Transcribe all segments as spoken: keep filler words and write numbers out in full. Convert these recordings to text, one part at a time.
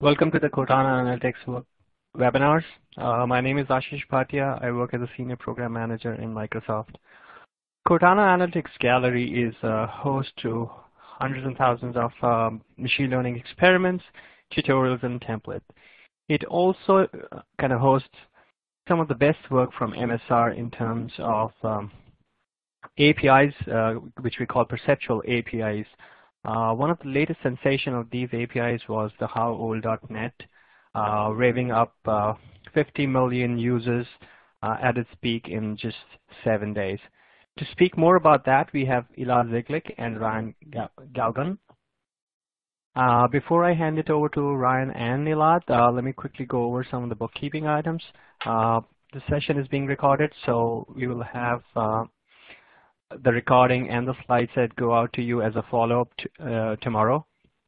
Welcome to the Cortana Analytics webinars. Uh, my name is Ashish Bhatia. I work as a Senior Program Manager in Microsoft. Cortana Analytics Gallery is a host to hundreds and thousands of um, machine learning experiments, tutorials, and templates. It also uh, kind of hosts some of the best work from M S R in terms of um, A P Is, uh, which we call perceptual A P Is. Uh, one of the latest sensation of these A P Is was the how old dot net, uh, raving up uh, fifty million users uh, at its peak in just seven days. To speak more about that, we have Elad Ziklik and Ryan Galgan. Uh, before I hand it over to Ryan and Elad, uh, let me quickly go over some of the bookkeeping items. Uh, the session is being recorded, so we will have uh, the recording and the slides that go out to you as a follow-up uh, tomorrow.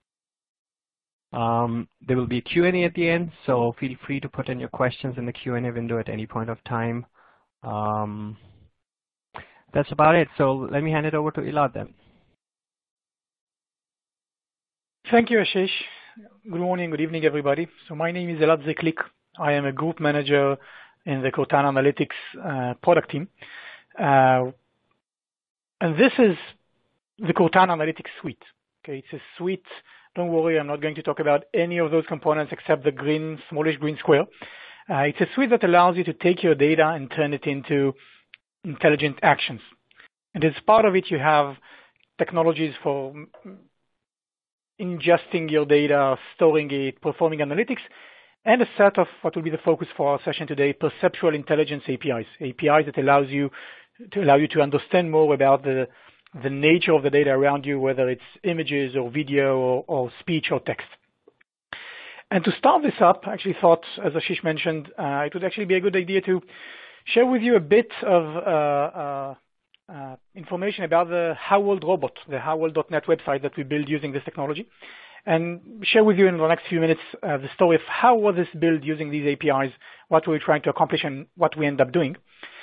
Um, there will be a Q and A at the end, so feel free to put in your questions in the Q and A window at any point of time. Um, that's about it. So let me hand it over to Elad then. Thank you, Ashish. Good morning, good evening, everybody. So my name is Elad Ziklik. I am a group manager in the Cortana Analytics uh, product team. Uh, And this is the Cortana Analytics suite. Okay, it's a suite. Don't worry, I'm not going to talk about any of those components except the green, smallish green square. Uh, it's a suite that allows you to take your data and turn it into intelligent actions. And as part of it, you have technologies for ingesting your data, storing it, performing analytics, and a set of what will be the focus for our session today, perceptual intelligence A P Is. A P Is that allows you to allow you to understand more about the, the nature of the data around you, whether it's images or video or, or speech or text. And to start this up, I actually thought, as Ashish mentioned, uh, it would actually be a good idea to share with you a bit of uh, uh, uh, information about the How Old Robot, the how old dot net website that we built using this technology, and share with you in the next few minutes uh, the story of how was this built using these A P Is, what were we trying to accomplish, and what we end up doing.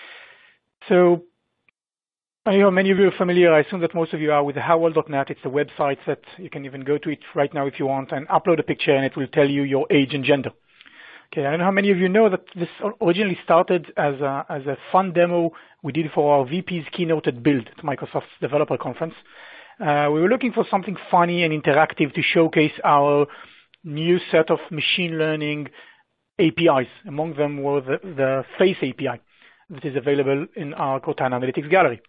So I know many of you are familiar. I assume that most of you are with the how old dot net. It's a website that you can even go to it right now if you want and upload a picture, and it will tell you your age and gender. Okay, I don't know how many of you know that this originally started as a, as a fun demo we did for our V P's keynote at Build at Microsoft's developer conference. Uh, we were looking for something funny and interactive to showcase our new set of machine learning A P Is. Among them were the, the Face A P I that is available in our Cortana Analytics Gallery.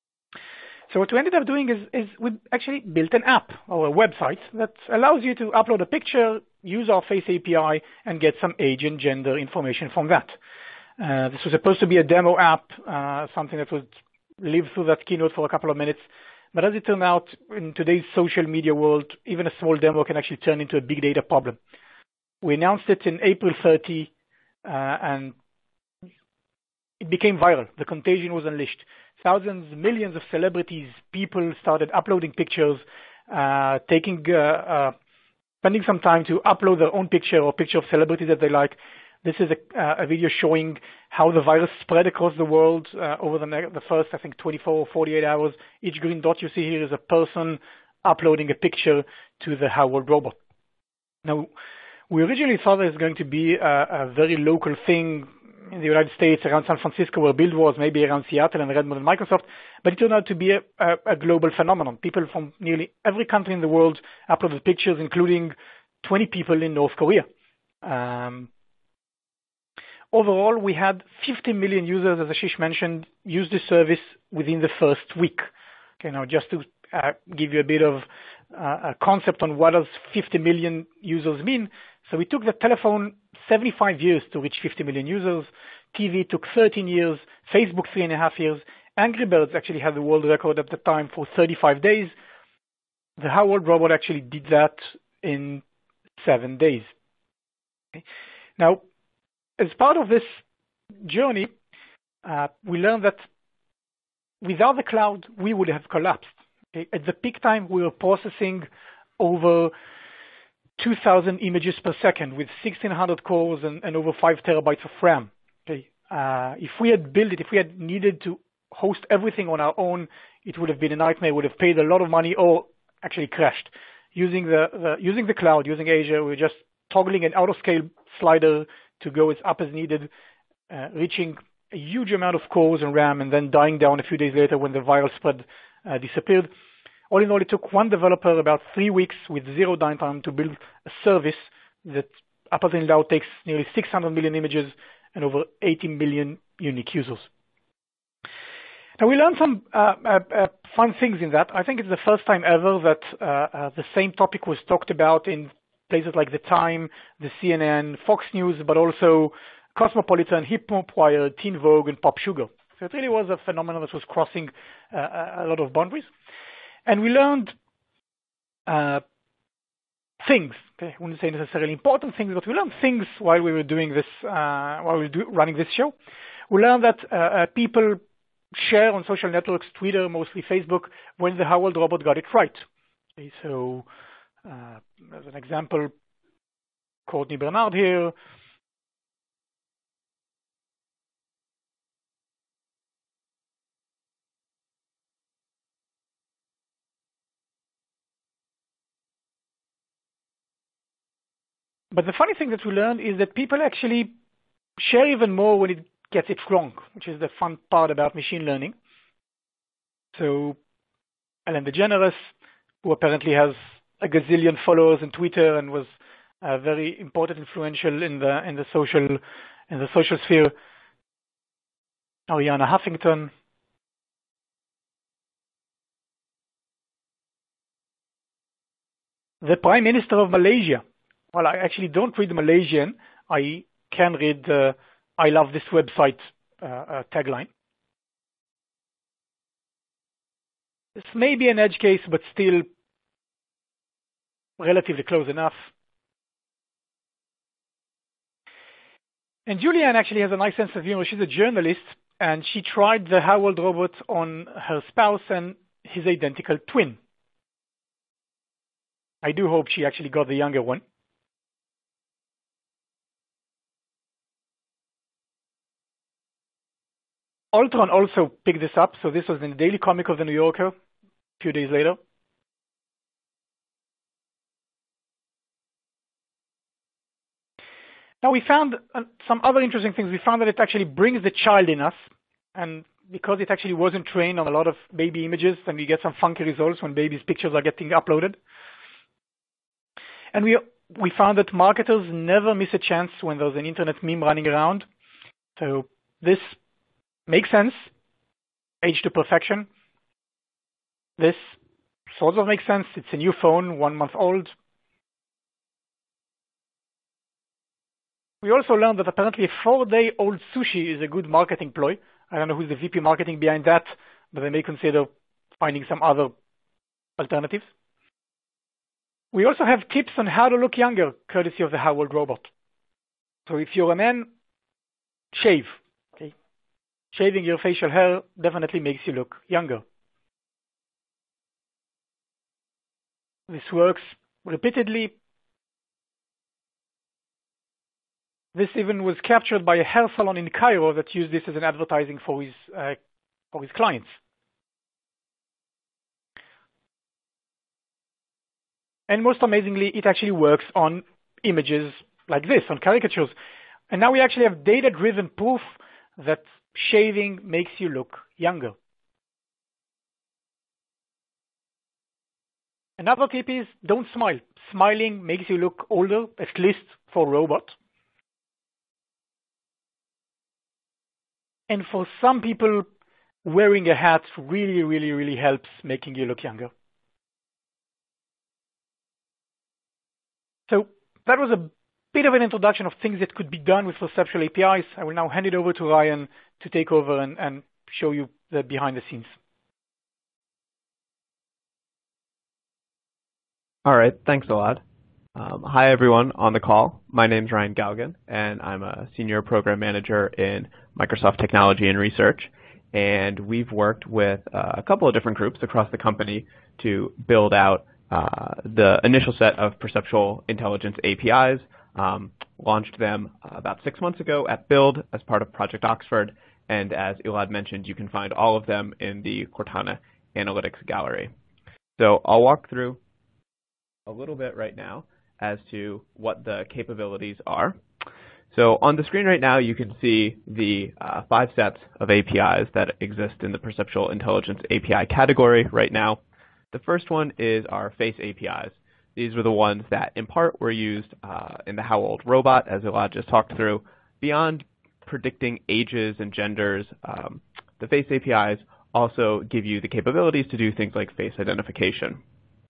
So what we ended up doing is, is we actually built an app or a website that allows you to upload a picture, use our Face A P I, and get some age and gender information from that. Uh, this was supposed to be a demo app, uh, something that would live through that keynote for a couple of minutes. But as it turned out, in today's social media world, even a small demo can actually turn into a big data problem. We announced it in April thirtieth, uh, and it became viral. The contagion was unleashed. Thousands, millions of celebrities, people started uploading pictures, uh, taking, uh, uh, spending some time to upload their own picture or picture of celebrities that they like. This is a, uh, a video showing how the virus spread across the world uh, over the, the first, I think, twenty-four or forty-eight hours. Each green dot you see here is a person uploading a picture to the How Old Robot. Now, we originally thought it was going to be a, a very local thing in the United States, around San Francisco, where Build was, maybe around Seattle and Redmond and Microsoft, but it turned out to be a, a, a global phenomenon. People from nearly every country in the world uploaded pictures, including twenty people in North Korea. Um, overall, we had fifty million users, as Ashish mentioned, use the service within the first week. Okay, now just to uh, give you a bit of uh, a concept on what does fifty million users mean. So we took the telephone seventy-five years to reach fifty million users. T V took thirteen years. Facebook three and a half years. Angry Birds actually had the world record at the time for thirty-five days. The How Old Robot actually did that in seven days. Okay. Now, as part of this journey, uh, we learned that without the cloud, we would have collapsed. Okay. At the peak time, we were processing over two thousand images per second with sixteen hundred cores and, and over five terabytes of RAM. Okay. Uh, if we had built it, if we had needed to host everything on our own, it would have been a nightmare. Would have paid a lot of money or actually crashed. Using the, the using the cloud, using Azure, we just toggling an auto-scale slider to go as up as needed, uh, reaching a huge amount of cores and RAM, and then dying down a few days later when the viral spread uh, disappeared. All in all, it took one developer about three weeks with zero downtime to build a service that up until now takes nearly six hundred million images and over eighty million unique users. Now, we learned some uh, uh, uh, fun things in that. I think it's the first time ever that uh, uh, the same topic was talked about in places like The Time, the C N N, Fox News, but also Cosmopolitan, Hip Hop Wire, Teen Vogue, and Pop Sugar. So it really was a phenomenon that was crossing uh, a lot of boundaries. And we learned uh, things. Okay, I wouldn't say necessarily important things, but we learned things while we were doing this, uh, while we were do, running this show. We learned that uh, uh, people share on social networks, Twitter, mostly Facebook, when the How Old Robot got it right. Okay, so uh, as an example, Courtney Bernard here. But the funny thing that we learned is that people actually share even more when it gets it wrong, which is the fun part about machine learning. So Ellen DeGeneres, who apparently has a gazillion followers on Twitter and was uh, very important, influential in the in the social in the social sphere. Arianna Huffington. The Prime Minister of Malaysia. Well, I actually don't read Malaysian. I can read uh, I love this website uh, uh, tagline. This may be an edge case, but still relatively close enough. And Julianne actually has a nice sense of humor. She's a journalist, and she tried the How Old Robot on her spouse and his identical twin. I do hope she actually got the younger one. Altron also picked this up, so this was in the Daily Comic of the New Yorker a few days later. Now we found uh, some other interesting things. We found that it actually brings the child in us, and because it actually wasn't trained on a lot of baby images, then we get some funky results when babies' pictures are getting uploaded. And we we found that marketers never miss a chance when there's an internet meme running around. So this makes sense. Age to perfection. This sort of makes sense. It's a new phone, one month old. We also learned that apparently a four-day-old sushi is a good marketing ploy. I don't know who's the V P marketing behind that, but they may consider finding some other alternatives. We also have tips on how to look younger, courtesy of the How Old Robot. So if you're a man, shave. Okay? Shaving your facial hair definitely makes you look younger. This works repeatedly. This even was captured by a hair salon in Cairo that used this as an advertising for his, uh, for his clients. And most amazingly, it actually works on images like this, on caricatures. And now we actually have data-driven proof that shaving makes you look younger. Another tip is don't smile. Smiling makes you look older, at least for a robot. And for some people, wearing a hat really, really, really helps making you look younger. So that was a bit of an introduction of things that could be done with perceptual A P Is. I will now hand it over to Ryan to take over and, and show you the behind the scenes. All right, thanks, Elad. Um, hi, everyone on the call. My name is Ryan Galgan, and I'm a senior program manager in Microsoft Technology and Research. And we've worked with uh, a couple of different groups across the company to build out uh, the initial set of perceptual intelligence A P Is. Um, launched them about six months ago at Build as part of Project Oxford. And as Elad mentioned, you can find all of them in the Cortana Analytics Gallery. So I'll walk through a little bit right now. as to what the capabilities are. So on the screen right now, you can see the uh, five sets of A P Is that exist in the Perceptual Intelligence A P I category right now. The first one is our face A P Is. These were the ones that, in part, were used uh, in the How Old Robot, as Elad just talked through. Beyond predicting ages and genders, um, the face A P Is also give you the capabilities to do things like face identification.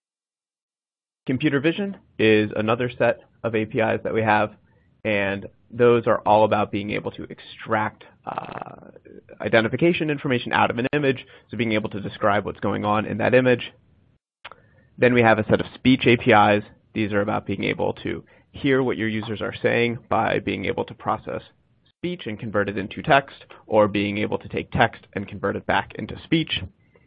Computer vision is another set of A P Is that we have, and those are all about being able to extract uh, identification information out of an image, so being able to describe what's going on in that image. Then we have a set of speech A P Is. These are about being able to hear what your users are saying by being able to process speech and convert it into text, or being able to take text and convert it back into speech.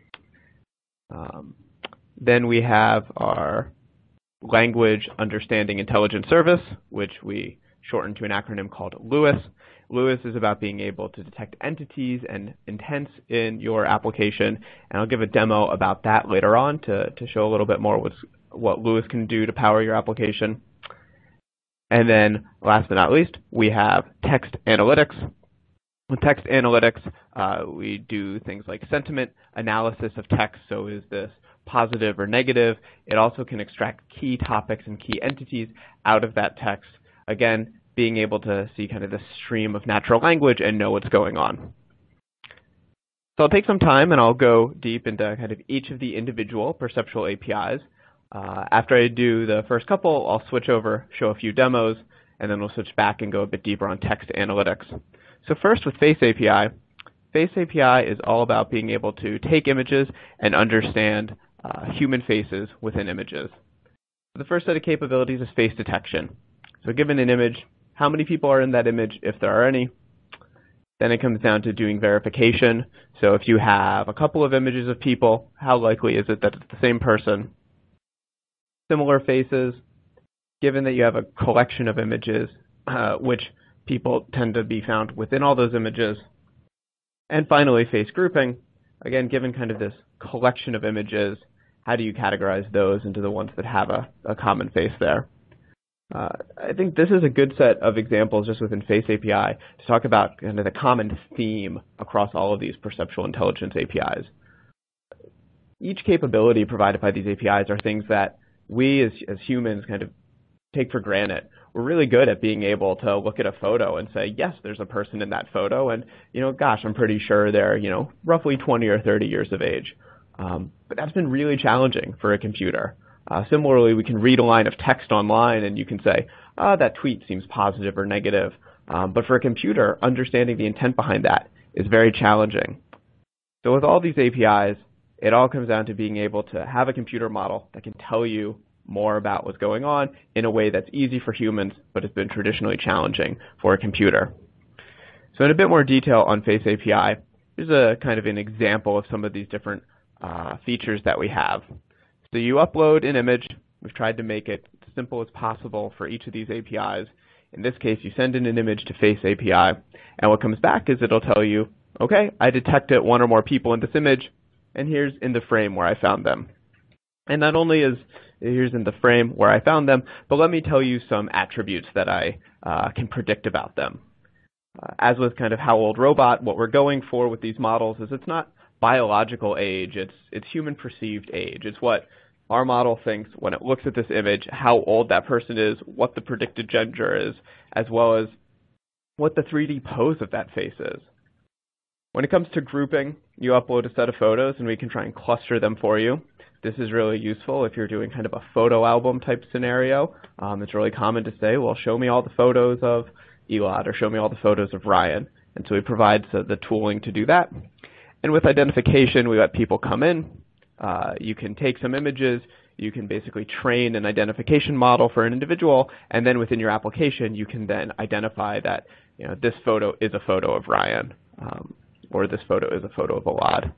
Um, then we have our Language Understanding Intelligence Service, which we shorten to an acronym called LUIS. LUIS is about being able to detect entities and intents in your application, and I'll give a demo about that later on to, to show a little bit more what's, what LUIS can do to power your application. And then last but not least, we have text analytics. With text analytics, uh, we do things like sentiment analysis of text. So is this positive or negative? It also can extract key topics and key entities out of that text. Again, being able to see kind of the stream of natural language and know what's going on. So I'll take some time and I'll go deep into kind of each of the individual perceptual A P Is. Uh, after I do the first couple, I'll switch over, show a few demos, and then we'll switch back and go a bit deeper on text analytics. So first with Face A P I. Face A P I is all about being able to take images and understand uh, human faces within images. The first set of capabilities is face detection. So given an image, how many people are in that image, if there are any? Then it comes down to doing verification. So if you have a couple of images of people, how likely is it that it's the same person? Similar faces, given that you have a collection of images, uh, which people tend to be found within all those images. And finally, face grouping. Again, given kind of this collection of images, how do you categorize those into the ones that have a, a common face there? Uh, I think this is a good set of examples just within Face A P I to talk about kind of the common theme across all of these perceptual intelligence A P Is. Each capability provided by these A P Is are things that we as, as humans kind of take for granted. We're really good at being able to look at a photo and say, yes, there's a person in that photo, and, you know, gosh, I'm pretty sure they're, you know, roughly twenty or thirty years of age. Um, but that's been really challenging for a computer. Uh, similarly, we can read a line of text online and you can say, ah, that tweet seems positive or negative. Um, but for a computer, understanding the intent behind that is very challenging. So with all these A P Is, it all comes down to being able to have a computer model that can tell you more about what's going on in a way that's easy for humans, but has been traditionally challenging for a computer. So in a bit more detail on Face A P I, here's a kind of an example of some of these different uh, features that we have. So you upload an image. We've tried to make it as simple as possible for each of these A P Is. In this case, you send in an image to Face A P I, and what comes back is it'll tell you, okay, I detected one or more people in this image, and here's in the frame where I found them. And not only is here's in the frame where I found them, but let me tell you some attributes that I uh, can predict about them. Uh, as with kind of How Old Robot, what we're going for with these models is it's not biological age, it's, it's human perceived age. It's what our model thinks when it looks at this image, how old that person is, what the predicted gender is, as well as what the three D pose of that face is. When it comes to grouping, you upload a set of photos and we can try and cluster them for you. This is really useful if you're doing kind of a photo album type scenario. Um, it's really common to say, well, show me all the photos of Elad or show me all the photos of Ryan. And so we provide so the tooling to do that. And with identification, we let people come in. Uh, you can take some images. You can basically train an identification model for an individual. And then within your application, you can then identify that, you know, this photo is a photo of Ryan, um, or this photo is a photo of Elad.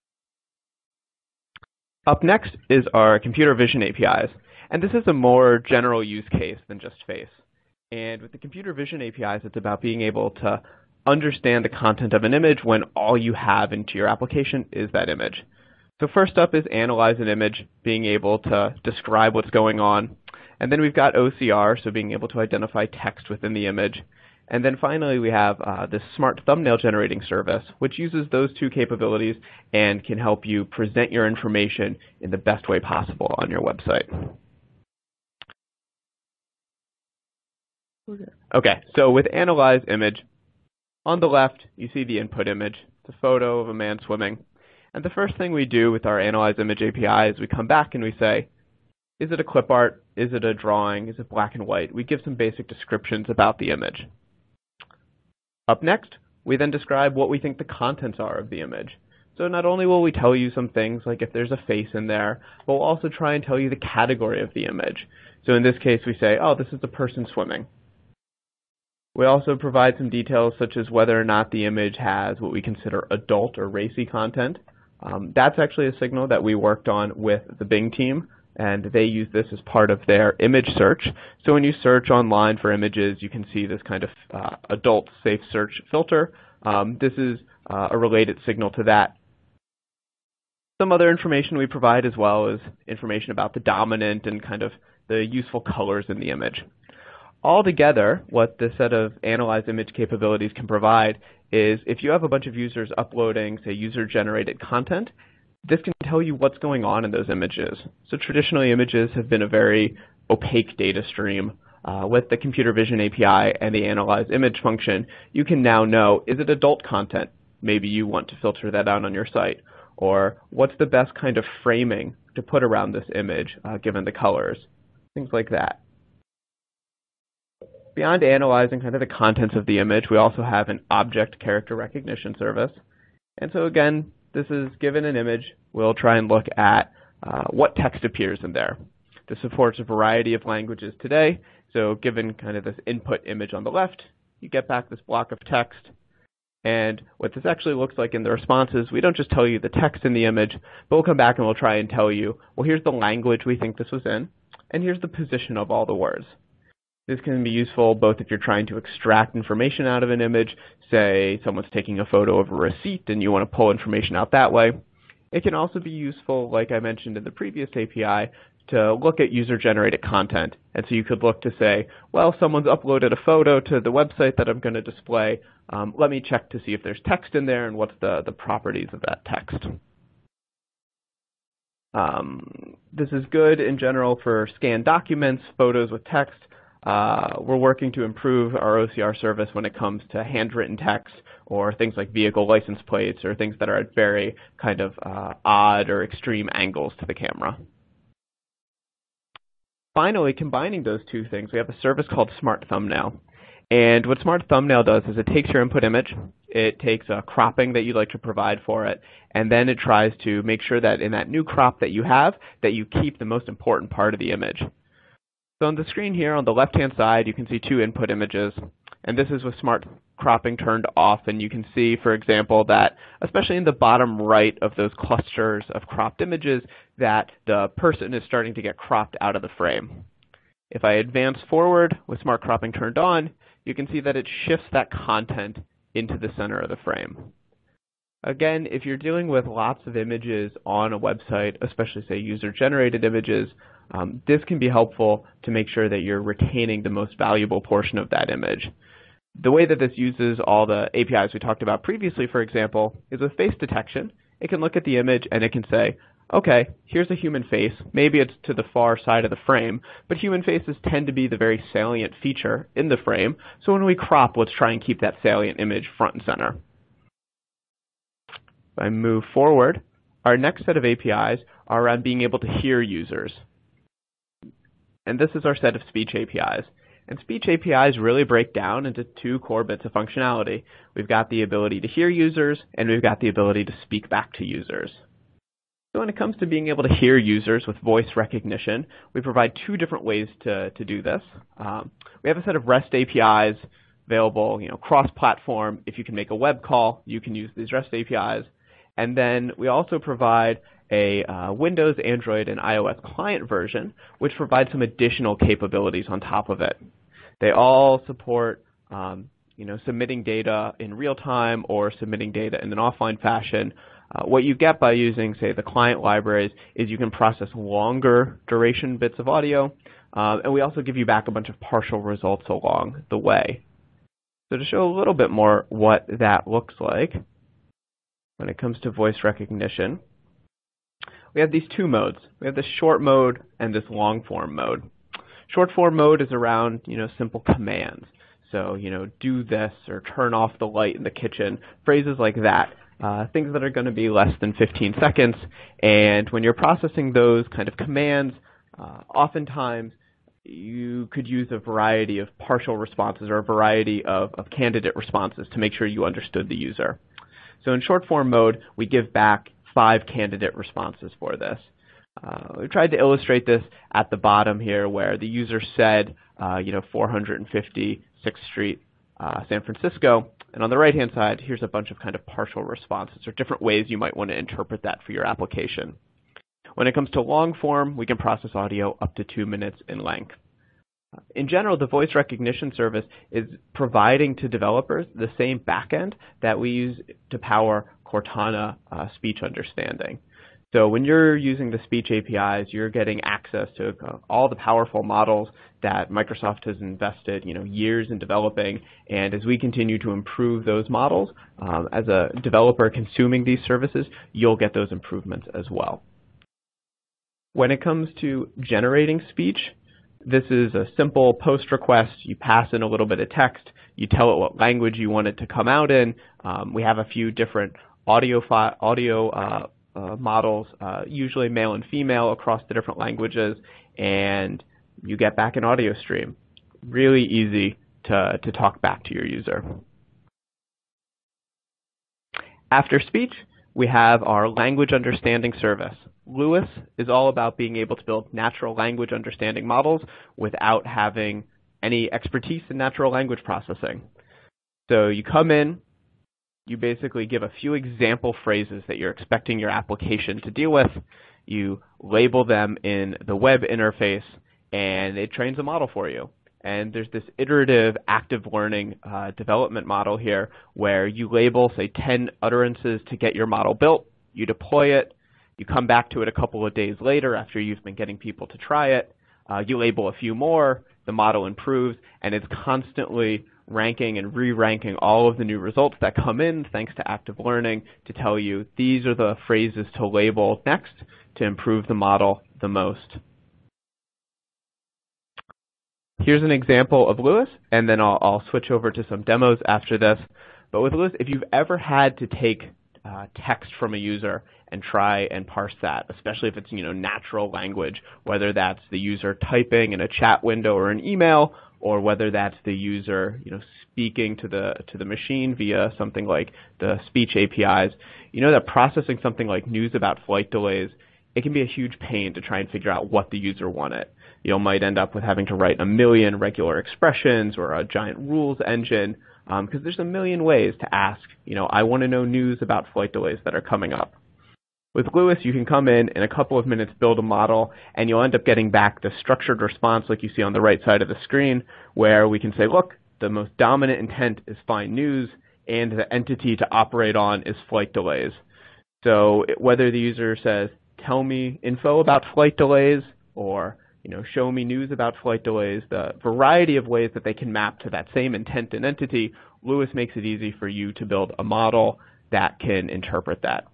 Up next is our computer vision A P Is. And this is a more general use case than just face. And with the computer vision A P Is, it's about being able to understand the content of an image when all you have into your application is that image. So first up is analyze an image, being able to describe what's going on. And then we've got O C R, so being able to identify text within the image. And then finally, we have uh, this smart thumbnail generating service, which uses those two capabilities and can help you present your information in the best way possible on your website. Okay, so with Analyze Image, on the left, you see the input image. It's a photo of a man swimming. And the first thing we do with our Analyze Image A P I is we come back and we say, is it a clip art? Is it a drawing? Is it black and white? We give some basic descriptions about the image. Up next, we then describe what we think the contents are of the image. So not only will we tell you some things like if there's a face in there, but we'll also try and tell you the category of the image. So in this case, we say, oh, this is the person swimming. We also provide some details such as whether or not the image has what we consider adult or racy content. Um, that's actually a signal that we worked on with the Bing team, and they use this as part of their image search. So when you search online for images, you can see this kind of uh, adult safe search filter. Um, this is uh, a related signal to that. Some other information we provide as well is information about the dominant and kind of the useful colors in the image. Altogether, what this set of Analyze Image capabilities can provide is if you have a bunch of users uploading, say, user-generated content, this can tell you what's going on in those images. So traditionally, images have been a very opaque data stream. Uh, with the computer vision A P I and the Analyze Image function, you can now know, is it adult content? Maybe you want to filter that out on your site. Or what's the best kind of framing to put around this image, uh, given the colors? Things like that. Beyond analyzing kind of the contents of the image, we also have an object character recognition service. And so again, this is given an image, we'll try and look at uh, what text appears in there. This supports a variety of languages today. So given kind of this input image on the left, you get back this block of text. And what this actually looks like in the responses, we don't just tell you the text in the image, but we'll come back and we'll try and tell you, well, here's the language we think this was in, and here's the position of all the words. This can be useful both if you're trying to extract information out of an image, say someone's taking a photo of a receipt and you want to pull information out that way. It can also be useful, like I mentioned in the previous A P I, to look at user-generated content. And so you could look to say, well, someone's uploaded a photo to the website that I'm going to display. Um, let me check to see if there's text in there and what's the, the properties of that text. Um, this is good in general for scanned documents, photos with text. Uh, we're working to improve our O C R service when it comes to handwritten text or things like vehicle license plates or things that are at very kind of uh, odd or extreme angles to the camera. Finally, combining those two things, we have a service called Smart Thumbnail. And what Smart Thumbnail does is it takes your input image, it takes a cropping that you'd like to provide for it, and then it tries to make sure that in that new crop that you have, that you keep the most important part of the image. So on the screen here on the left-hand side, you can see two input images, and this is with Smart Cropping turned off, and you can see, for example, that especially in the bottom right of those clusters of cropped images, that the person is starting to get cropped out of the frame. If I advance forward with Smart Cropping turned on, you can see that it shifts that content into the center of the frame. Again, if you're dealing with lots of images on a website, especially say user-generated images, um, this can be helpful to make sure that you're retaining the most valuable portion of that image. The way that this uses all the A P Is we talked about previously, for example, is with face detection. It can look at the image and it can say, okay, here's a human face. Maybe it's to the far side of the frame, but human faces tend to be the very salient feature in the frame. So when we crop, let's try and keep that salient image front and center. If I move forward, our next set of A P Is are around being able to hear users. And this is our set of speech A P Is. And speech A P Is really break down into two core bits of functionality. We've got the ability to hear users, and we've got the ability to speak back to users. So when it comes to being able to hear users with voice recognition, we provide two different ways to, to do this. Um, we have a set of REST A P Is available, you know, cross-platform. If you can make a web call, you can use these REST A P Is. And then we also provide a uh, Windows, Android, and iOS client version, which provides some additional capabilities on top of it. They all support um, you know, submitting data in real time or submitting data in an offline fashion. Uh, what you get by using, say, the client libraries is you can process longer duration bits of audio, uh, and we also give you back a bunch of partial results along the way. So to show a little bit more what that looks like when it comes to voice recognition, we have these two modes. We have this short mode and this long form mode. Short form mode is around, you know, simple commands. So, you know, do this or turn off the light in the kitchen, phrases like that. Uh, things that are going to be less than fifteen seconds. And when you're processing those kind of commands, uh, oftentimes you could use a variety of partial responses or a variety of, of candidate responses to make sure you understood the user. So in short form mode, we give back five candidate responses for this. Uh, we tried to illustrate this at the bottom here where the user said, uh, you know, four hundred fifty-sixth Street, uh, San Francisco. And on the right-hand side, here's a bunch of kind of partial responses or different ways you might want to interpret that for your application. When it comes to long form, we can process audio up to two minutes in length. In general, the voice recognition service is providing to developers the same backend that we use to power Cortana uh, speech understanding. So when you're using the speech A P Is, you're getting access to uh, all the powerful models that Microsoft has invested, you know, years in developing. And as we continue to improve those models, um, as a developer consuming these services, you'll get those improvements as well. When it comes to generating speech, this is a simple post request. You pass in a little bit of text. You tell it what language you want it to come out in. Um, we have a few different audio, audio uh, Uh, models, uh, usually male and female across the different languages, and you get back an audio stream. Really easy to, to talk back to your user. After speech, we have our language understanding service. LUIS is all about being able to build natural language understanding models without having any expertise in natural language processing. So you come in, you basically give a few example phrases that you're expecting your application to deal with. You label them in the web interface, and it trains a model for you. And there's this iterative active learning uh, development model here where you label, say, ten utterances to get your model built. You deploy it. You come back to it a couple of days later after you've been getting people to try it. Uh, you label a few more. The model improves, and it's constantly ranking and re-ranking all of the new results that come in thanks to active learning to tell you these are the phrases to label next to improve the model the most. Here's an example of LUIS, and then I'll, I'll switch over to some demos after this. But with LUIS, if you've ever had to take uh, text from a user and try and parse that, especially if it's, you know, natural language, whether that's the user typing in a chat window or an email, or whether that's the user, you know, speaking to the to the machine via something like the speech A P Is, you know that processing something like news about flight delays, it can be a huge pain to try and figure out what the user wanted. You might end up with having to write a million regular expressions or a giant rules engine because um, there's a million ways to ask, you know, I want to know news about flight delays that are coming up. With LUIS, you can come in in a couple of minutes, build a model, and you'll end up getting back the structured response like you see on the right side of the screen, where we can say, look, the most dominant intent is find news, and the entity to operate on is flight delays. So whether the user says, tell me info about flight delays, or you know, show me news about flight delays, the variety of ways that they can map to that same intent and entity, LUIS makes it easy for you to build a model that can interpret that.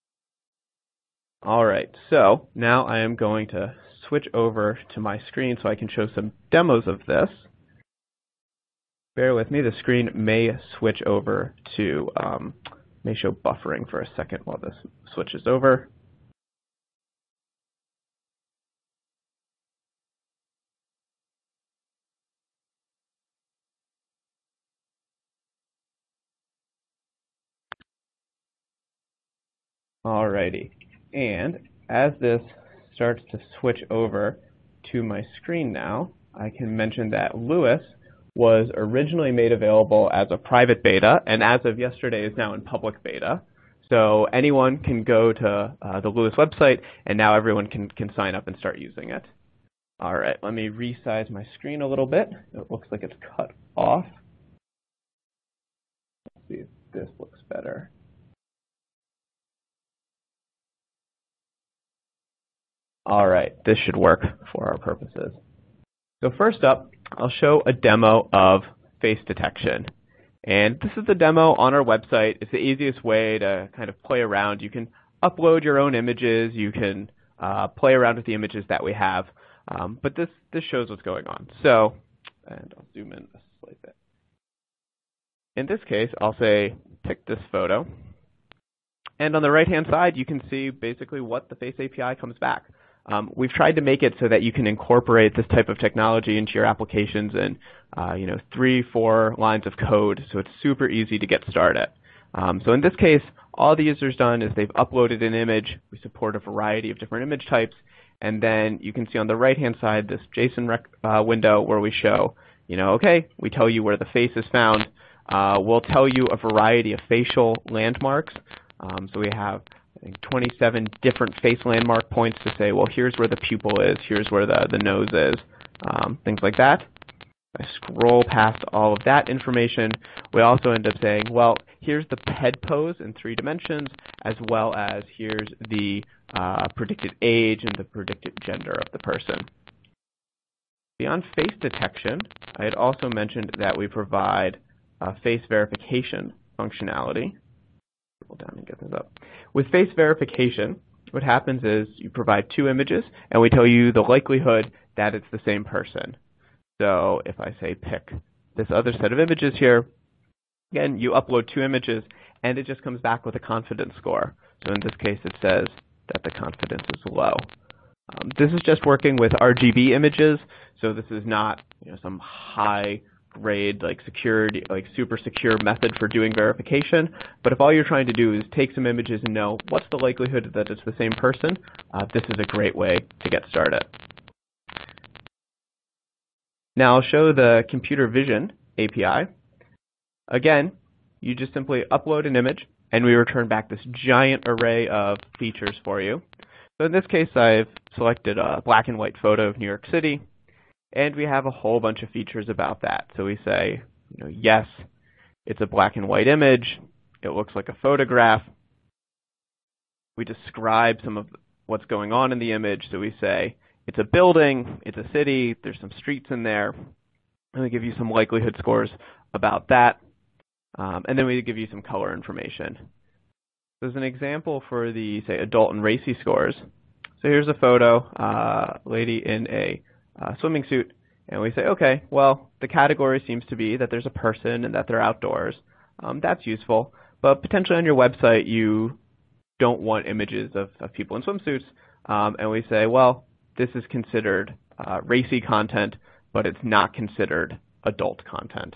All right, so now I am going to switch over to my screen so I can show some demos of this. Bear with me, the screen may switch over to, um, may show buffering for a second while this switches over. Alrighty, and as this starts to switch over to my screen now, I can mention that LUIS was originally made available as a private beta, and as of yesterday is now in public beta. So anyone can go to uh, the LUIS website, and now everyone can, can sign up and start using it. All right, let me resize my screen a little bit. It looks like it's cut off. Let's see if this looks better. All right, this should work for our purposes. So first up, I'll show a demo of face detection. And this is the demo on our website. It's the easiest way to kind of play around. You can upload your own images. You can uh, play around with the images that we have. Um, but this, this shows what's going on. So, and I'll zoom in a slight bit. In this case, I'll say, pick this photo. And on the right-hand side, you can see basically what the Face A P I comes back. Um, we've tried to make it so that you can incorporate this type of technology into your applications in uh, you know, three, four lines of code, so it's super easy to get started. Um, so in this case, all the user's done is they've uploaded an image. We support a variety of different image types. And then you can see on the right-hand side this JSON rec uh, window where we show, you know, okay, we tell you where the face is found. Uh, we'll tell you a variety of facial landmarks. Um, so we have I think twenty-seven different face landmark points to say, well, here's where the pupil is, here's where the, the nose is, um, things like that. I scroll past all of that information. We also end up saying, well, here's the head pose in three dimensions, as well as here's the uh, predicted age and the predicted gender of the person. Beyond face detection, I had also mentioned that we provide uh, face verification functionality. Scroll down and get this up. With face verification, what happens is you provide two images, and we tell you the likelihood that it's the same person. So if I say pick this other set of images here, again, you upload two images, and it just comes back with a confidence score. So in this case, it says that the confidence is low. Um, this is just working with R G B images, so this is not you know, some high grade, like security, like super secure method for doing verification. But if all you're trying to do is take some images and know what's the likelihood that it's the same person, uh, this is a great way to get started. Now I'll show the computer vision A P I. Again, you just simply upload an image, and we return back this giant array of features for you. So in this case, I've selected a black and white photo of New York City. And we have a whole bunch of features about that. So we say, you know, yes, it's a black and white image. It looks like a photograph. We describe some of what's going on in the image. So we say, it's a building, it's a city, there's some streets in there. And we give you some likelihood scores about that. Um, and then we give you some color information. So as an example for the, say, adult and racy scores. So here's a photo, uh, lady in a Uh, swimming suit, and we say, okay, well, the category seems to be that there's a person and that they're outdoors. Um, that's useful, but potentially on your website you don't want images of, of people in swimsuits, um, and we say, well, this is considered uh, racy content, but it's not considered adult content.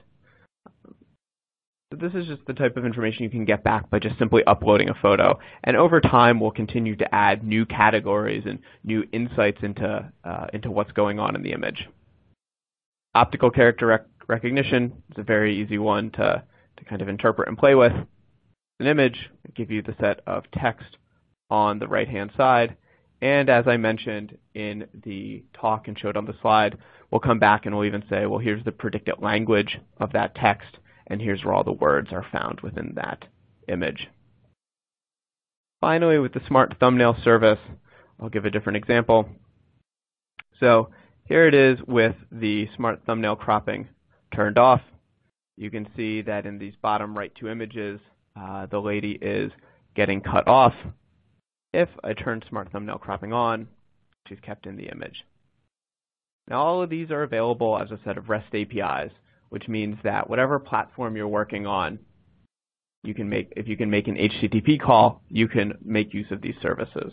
So this is just the type of information you can get back by just simply uploading a photo. And over time, we'll continue to add new categories and new insights into, uh, into what's going on in the image. Optical character rec recognition is a very easy one to, to kind of interpret and play with. An image will give you the set of text on the right-hand side. And as I mentioned in the talk and showed on the slide, we'll come back and we'll even say, well, here's the predicted language of that text. And here's where all the words are found within that image. Finally, with the Smart Thumbnail service, I'll give a different example. So here it is with the Smart Thumbnail cropping turned off. You can see that in these bottom right two images, uh, the lady is getting cut off. If I turn Smart Thumbnail cropping on, she's kept in the image. Now all of these are available as a set of REST A P Is, which means that whatever platform you're working on, you can make, if you can make an H T T P call, you can make use of these services.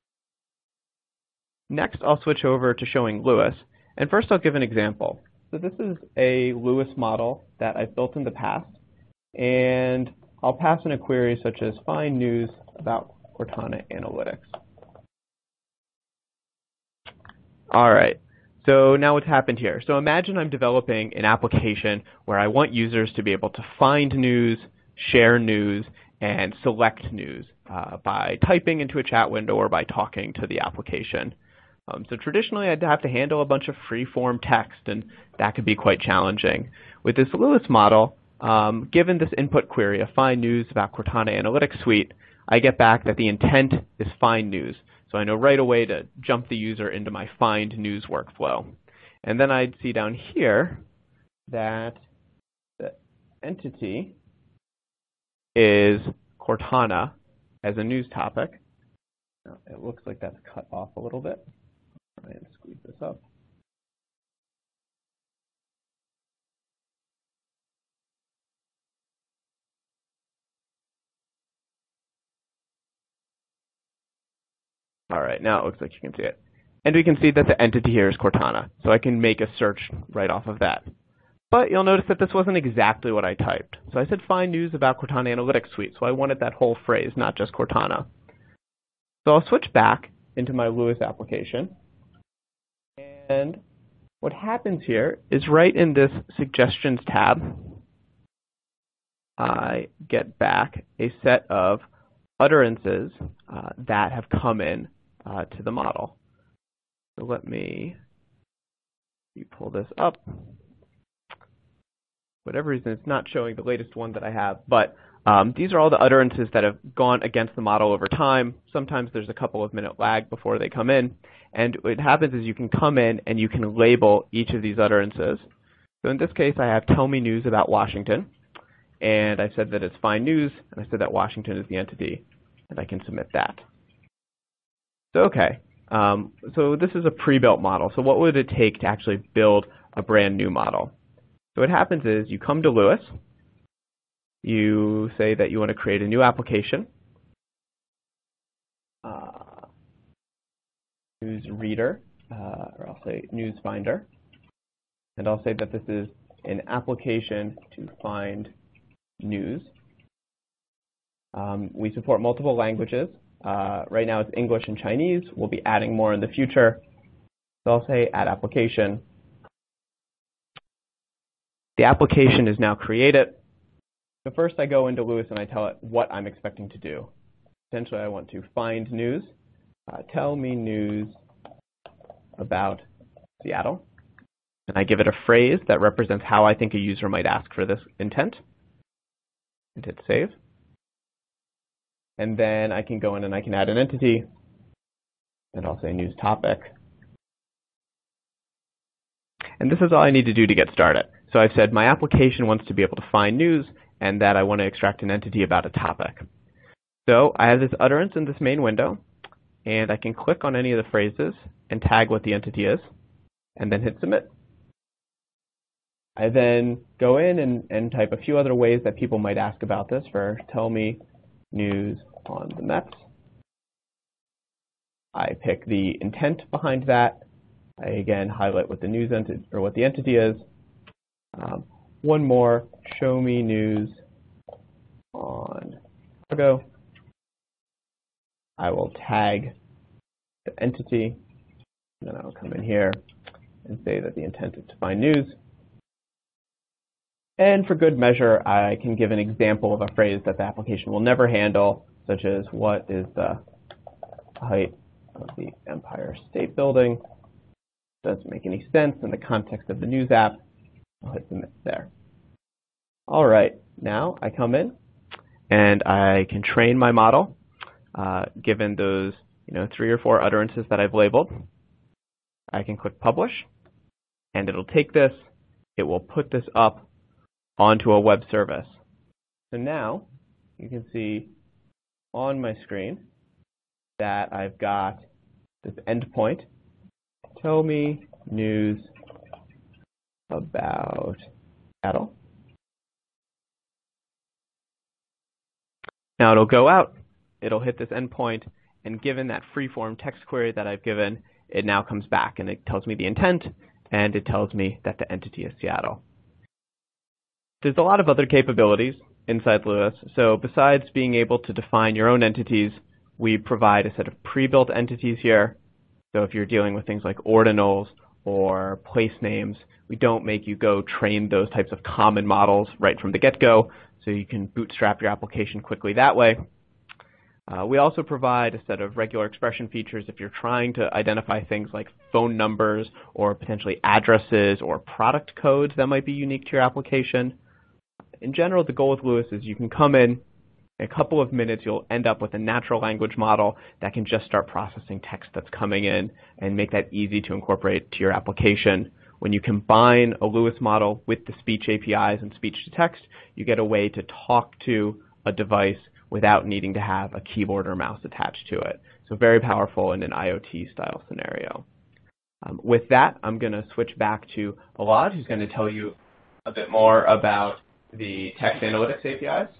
Next, I'll switch over to showing Lewis. And first, I'll give an example. So this is a Lewis model that I've built in the past. And I'll pass in a query such as find news about Cortana Analytics. All right. So now what's happened here? So imagine I'm developing an application where I want users to be able to find news, share news, and select news uh, by typing into a chat window or by talking to the application. Um, so traditionally, I'd have to handle a bunch of free-form text, and that could be quite challenging. With this Lewis model, um, given this input query of find news about Cortana Analytics Suite, I get back that the intent is find news. So I know right away to jump the user into my find news workflow. And then I'd see down here that the entity is Cortana as a news topic. Now, it looks like that's cut off a little bit. Try and squeeze this up. All right, now it looks like you can see it. And we can see that the entity here is Cortana, so I can make a search right off of that. But you'll notice that this wasn't exactly what I typed. So I said find news about Cortana Analytics Suite, so I wanted that whole phrase, not just Cortana. So I'll switch back into my Lewis application. And what happens here is right in this Suggestions tab, I get back a set of utterances uh, that have come in uh, to the model. So let me pull this up. For whatever reason, it's not showing the latest one that I have, but um, these are all the utterances that have gone against the model over time. Sometimes there's a couple of minute lag before they come in, and what happens is you can come in and you can label each of these utterances. So in this case, I have tell me news about Washington, and I said that it's find news, and I said that Washington is the entity, and I can submit that. So okay, um, so this is a pre-built model. So what would it take to actually build a brand new model? So what happens is you come to Lewis, you say that you want to create a new application, uh, news reader, uh, or I'll say news finder, and I'll say that this is an application to find news. Um, we support multiple languages. Uh, right now it's English and Chinese. We'll be adding more in the future. So I'll say add application. The application is now created. So first I go into Lewis and I tell it what I'm expecting to do. Essentially I want to find news. Uh, tell me news about Seattle. And I give it a phrase that represents how I think a user might ask for this intent. And hit save. And then I can go in and I can add an entity. And I'll say news topic. And this is all I need to do to get started. So I've said my application wants to be able to find news and that I want to extract an entity about a topic. So I have this utterance in this main window, and I can click on any of the phrases and tag what the entity is, and then hit submit. I then go in and, and type a few other ways that people might ask about this for tell me news on the Mets. I pick the intent behind that. I again highlight what the news entity or what the entity is. Um, one more, show me news on Chicago. I will tag the entity, and then I'll come in here and say that the intent is to find news. And for good measure, I can give an example of a phrase that the application will never handle, such as what is the height of the Empire State Building. Doesn't make any sense in the context of the news app. I'll hit submit there. All right, now I come in and I can train my model uh, given those you know, three or four utterances that I've labeled. I can click publish, and it'll take this, it will put this up onto a web service. So now you can see on my screen that I've got this endpoint. Tell me news about Seattle. Now it'll go out, it'll hit this endpoint, and given that free-form text query that I've given, it now comes back and it tells me the intent, and it tells me that the entity is Seattle. There's a lot of other capabilities inside Lewis. So besides being able to define your own entities, we provide a set of pre-built entities here. So if you're dealing with things like ordinals or place names, we don't make you go train those types of common models right from the get-go, so you can bootstrap your application quickly that way. Uh, we also provide a set of regular expression features if you're trying to identify things like phone numbers or potentially addresses or product codes that might be unique to your application. In general, the goal with Lewis is you can come in, In a couple of minutes, you'll end up with a natural language model that can just start processing text that's coming in and make that easy to incorporate to your application. When you combine a LUIS model with the speech A P Is and speech to text, you get a way to talk to a device without needing to have a keyboard or mouse attached to it. So very powerful in an IoT style scenario. Um, with that, I'm going to switch back to Elad, who's going to tell you a bit more about the text analytics A P Is.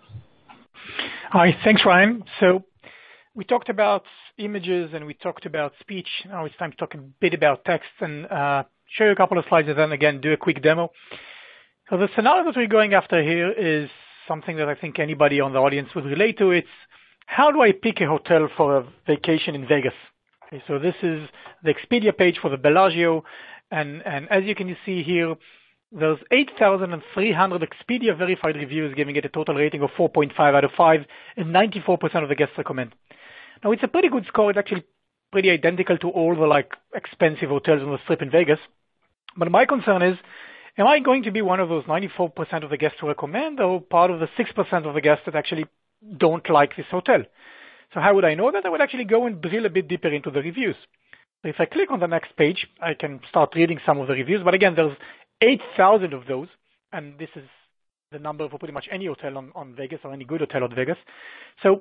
Hi, thanks, Ryan. So we talked about images and we talked about speech. Now it's time to talk a bit about text and uh, show you a couple of slides and then again do a quick demo. So the scenario that we're going after here is something that I think anybody on the audience would relate to. It's how do I pick a hotel for a vacation in Vegas? Okay, so this is the Expedia page for the Bellagio, and, and as you can see here, there's eight thousand three hundred Expedia verified reviews, giving it a total rating of four point five out of five, and ninety-four percent of the guests recommend. Now it's a pretty good score. It's actually pretty identical to all the like expensive hotels on the Strip in Vegas. But my concern is, am I going to be one of those ninety-four percent of the guests who recommend, or part of the six percent of the guests that actually don't like this hotel? So how would I know that? I would actually go and drill a bit deeper into the reviews. So if I click on the next page, I can start reading some of the reviews. But again, there's eight thousand of those, and this is the number for pretty much any hotel on, on Vegas or any good hotel on Vegas. So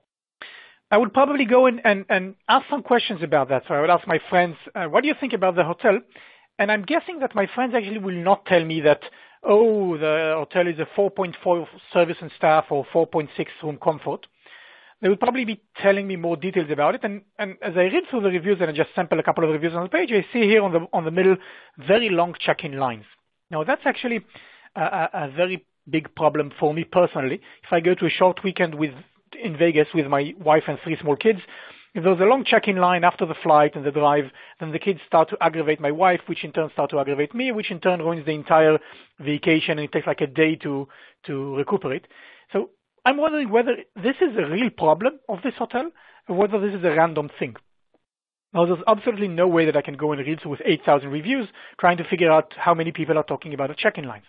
I would probably go in and, and ask some questions about that. So I would ask my friends, uh, what do you think about the hotel? And I'm guessing that my friends actually will not tell me that, oh, the hotel is a four point four service and staff or four point six room comfort. They will probably be telling me more details about it. And, and as I read through the reviews and I just sample a couple of reviews on the page, I see here on the, on the middle very long check-in lines. Now, that's actually a, a, a very big problem for me personally. If I go to a short weekend with in Vegas with my wife and three small kids, if there's a long check-in line after the flight and the drive, then the kids start to aggravate my wife, which in turn start to aggravate me, which in turn ruins the entire vacation, and it takes like a day to, to recuperate. So I'm wondering whether this is a real problem of this hotel or whether this is a random thing. Now, there's absolutely no way that I can go and read through with eight thousand reviews trying to figure out how many people are talking about the check-in lines.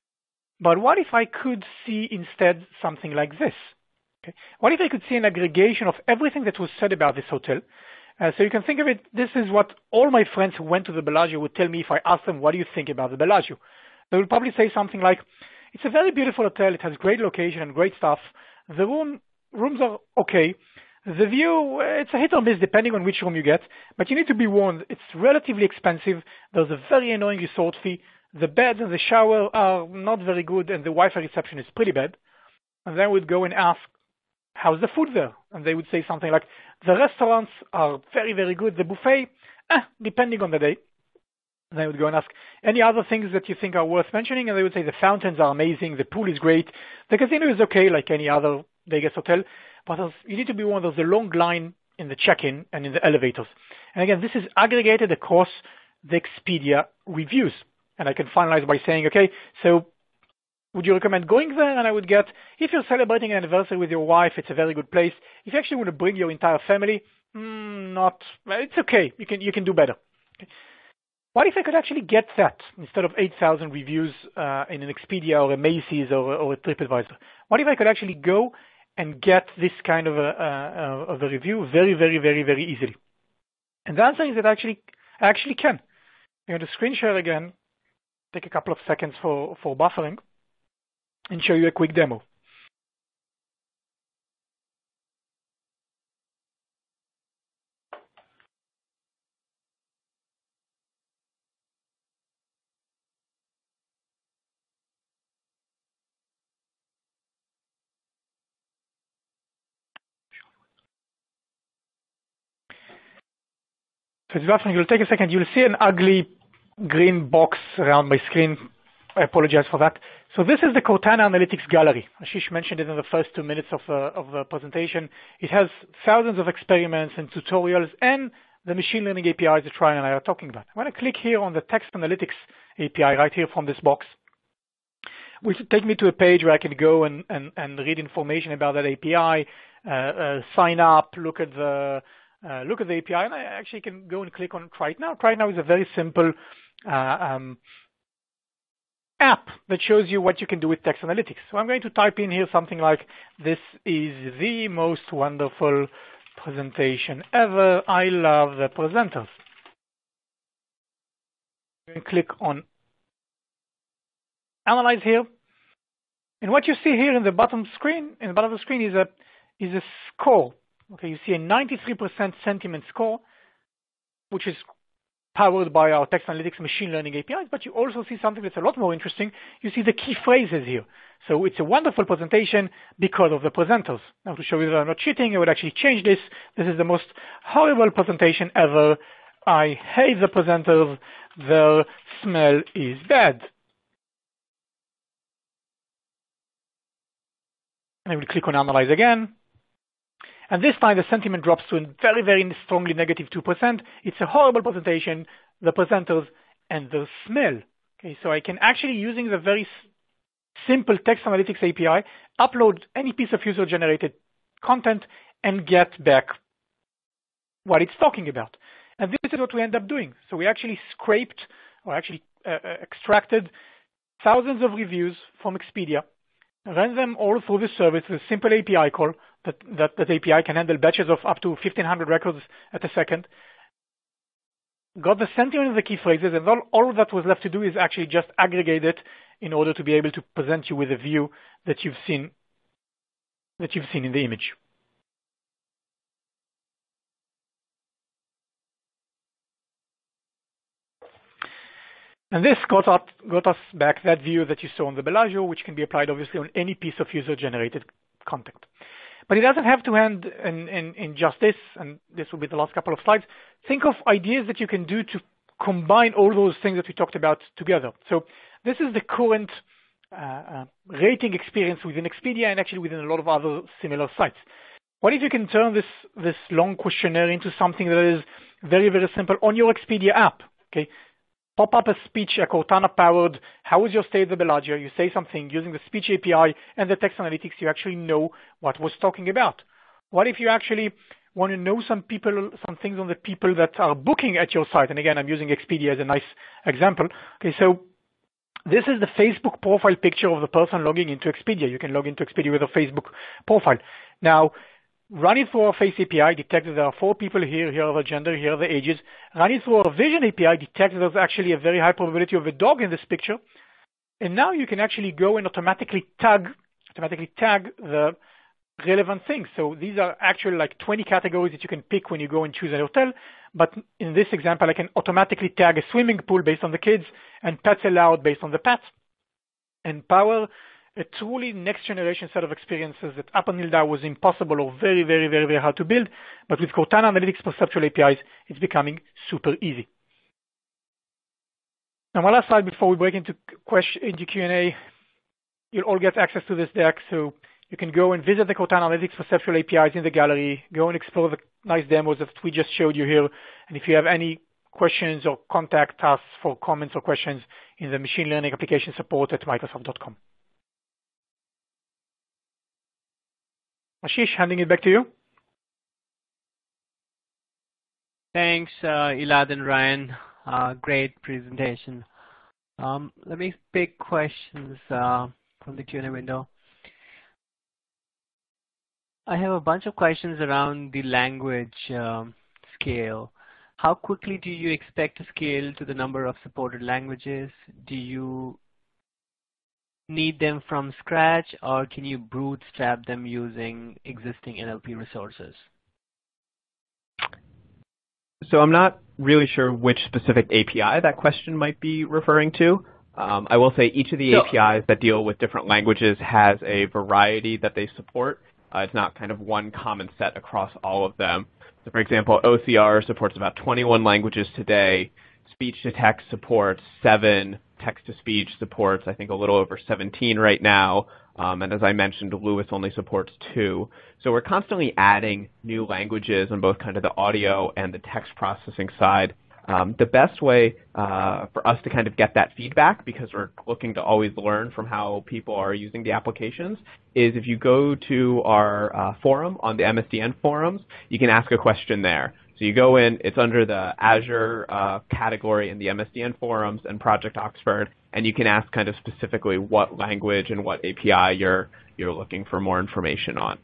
But what if I could see instead something like this? Okay. What if I could see an aggregation of everything that was said about this hotel? Uh, so you can think of it, this is what all my friends who went to the Bellagio would tell me if I asked them, what do you think about the Bellagio? They would probably say something like, it's a very beautiful hotel, it has great location and great stuff. The room rooms are okay. The view, it's a hit or miss depending on which room you get, but you need to be warned, it's relatively expensive. There's a very annoying resort fee. The bed and the shower are not very good, and the Wi-Fi reception is pretty bad. And then we'd go and ask, how's the food there? And they would say something like, the restaurants are very, very good. The buffet, eh, depending on the day. And I would go and ask, any other things that you think are worth mentioning? And they would say, the fountains are amazing. The pool is great. The casino is okay, like any other Vegas hotel. But you need to be warned, there's a long line in the check-in and in the elevators. And again, this is aggregated across the Expedia reviews. And I can finalize by saying, okay, so would you recommend going there? And I would get, if you're celebrating an anniversary with your wife, it's a very good place. If you actually want to bring your entire family, mm, not, it's okay. You can, you can do better. Okay. What if I could actually get that instead of eight thousand reviews uh, in an Expedia or a Macy's or, or a TripAdvisor? What if I could actually go and get this kind of a, uh, of a review very, very, very, very easily? And the answer is that actually, I actually can. I'm going to screen share again, take a couple of seconds for, for buffering, and show you a quick demo. So it's buffering. It'll take a second. You'll see an ugly green box around my screen. I apologize for that. So this is the Cortana Analytics Gallery. Ashish mentioned it in the first two minutes of, uh, of the presentation. It has thousands of experiments and tutorials and the machine learning A P Is that Ryan and I are talking about. I'm going to click here on the Text Analytics A P I right here from this box, which will take me to a page where I can go and, and, and read information about that A P I, uh, uh, sign up, look at the uh, look at the A P I, and I actually can go and click on Try It Now. Try It Now is a very simple uh, um, app that shows you what you can do with text analytics. So I'm going to type in here something like, this is the most wonderful presentation ever. I love the presenters. You can click on Analyze here. And what you see here in the bottom screen, in the bottom of the screen is a, is a score. Okay, you see a ninety-three percent sentiment score, which is powered by our text analytics machine learning A P Is, but you also see something that's a lot more interesting. You see the key phrases here. So it's a wonderful presentation because of the presenters. Now, to show you that I'm not cheating, I would actually change this. This is the most horrible presentation ever. I hate the presenters. Their smell is bad. And I will click on Analyze again. And this time the sentiment drops to a very, very strongly negative two percent. It's a horrible presentation, the presenters, and the smell. Okay, so I can actually, using the very simple text analytics A P I, upload any piece of user-generated content and get back what it's talking about. And this is what we end up doing. So we actually scraped, or actually uh, extracted thousands of reviews from Expedia, ran them all through the service with a simple A P I call. That, that, that A P I can handle batches of up to fifteen hundred records at a second. Got the sentiment of the key phrases, and all, all that was left to do is actually just aggregate it in order to be able to present you with a view that you've seen, that you've seen in the image. And this got, up, got us back that view that you saw on the Bellagio, which can be applied obviously on any piece of user-generated content. But it doesn't have to end in, in, in just this, and this will be the last couple of slides. Think of ideas that you can do to combine all those things that we talked about together. So this is the current uh, uh, rating experience within Expedia and actually within a lot of other similar sites. What if you can turn this, this long questionnaire into something that is very, very simple on your Expedia app? Okay, pop up a speech, a Cortana-powered, how is your stay at the Bellagio? You say something using the speech A P I and the text analytics, you actually know what was talking about. What if you actually want to know some people, some things on the people that are booking at your site? And again, I'm using Expedia as a nice example. Okay, so this is the Facebook profile picture of the person logging into Expedia. You can log into Expedia with a Facebook profile. Now, run it through our Face A P I, detect that there are four people here, here are the gender, here are the ages. Run it through our Vision A P I, detect that there's actually a very high probability of a dog in this picture. And now you can actually go and automatically tag, automatically tag the relevant things. So these are actually like twenty categories that you can pick when you go and choose a hotel. But in this example, I can automatically tag a swimming pool based on the kids and pets allowed based on the pets, and power a truly next generation set of experiences that up until now was impossible or very, very, very, very hard to build. But with Cortana Analytics Perceptual A P Is, it's becoming super easy. Now, my last slide before we break into question, into Q and A, you'll all get access to this deck. So you can go and visit the Cortana Analytics Perceptual A P Is in the gallery, go and explore the nice demos that we just showed you here. And if you have any questions, or contact us for comments or questions in the machine learning application support at Microsoft dot com. Ashish, handing it back to you. Thanks, uh, Elad and Ryan. Uh, great presentation. Um, let me pick questions uh, from the Q and A window. I have a bunch of questions around the language um, scale. How quickly do you expect to scale to the number of supported languages? Do you need them from scratch, or can you bootstrap them using existing N L P resources? So I'm not really sure which specific A P I that question might be referring to. Um, I will say each of the so, A P Is that deal with different languages has a variety that they support. Uh, it's not kind of one common set across all of them. So for example, O C R supports about twenty-one languages today. Speech-to-text supports seven. Text-to-speech supports, I think, a little over seventeen right now. Um, and as I mentioned, Lewis only supports two. So we're constantly adding new languages on both kind of the audio and the text processing side. Um, the best way uh, for us to kind of get that feedback, because we're looking to always learn from how people are using the applications, is if you go to our uh, forum on the M S D N forums, you can ask a question there. So So you go in, it's under the Azure uh, category in the M S D N forums and Project Oxford, and you can ask kind of specifically what language and what A P I you're, you're looking for more information on.